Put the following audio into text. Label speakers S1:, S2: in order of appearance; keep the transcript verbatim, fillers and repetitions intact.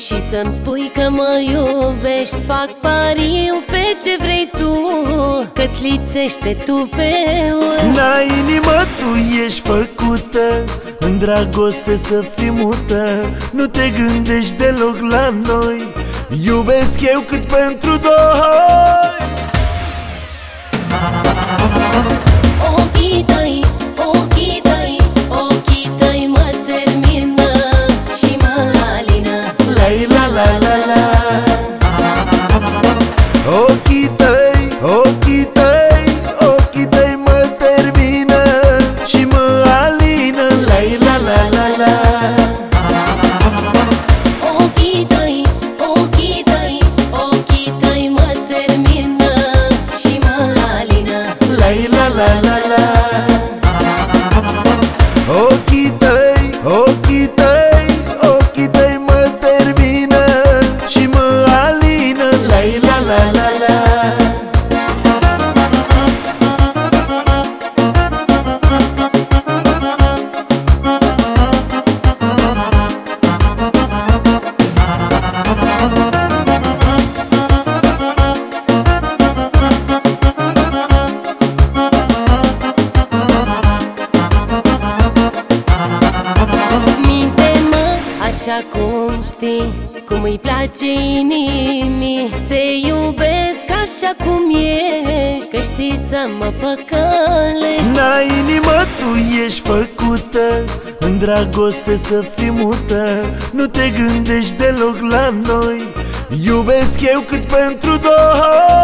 S1: și să-mi spui că mă iubești. Fac pariu pe ce vrei tu, că-ți lipsește tu pe ori.
S2: N-ai inimă, tu ești făcută în dragoste să fii mută. Nu te gândești deloc la noi, iubesc eu cât pentru doi.
S1: Ochii tăi, ochii tăi, ochii tăi mă termină și mă alină.
S2: La la la la la. Ochii tăi, ochii tăi, ochii tăi mă termină și mă alină. La la la la la.
S1: Ochii tăi, ochii tăi, ochii tăi mă termină și mă alină.
S2: La la la la la. Ochii tăi, ochii tăi, ochii tăi mă termină și mă alină. La la la la la.
S1: Așa cum știi, cum îi place inimii, te iubesc așa cum ești, că știi să mă păcălești.
S2: N-ai inimă, tu ești făcută în dragoste să fii mută. Nu te gândești deloc la noi, iubesc eu cât pentru doi.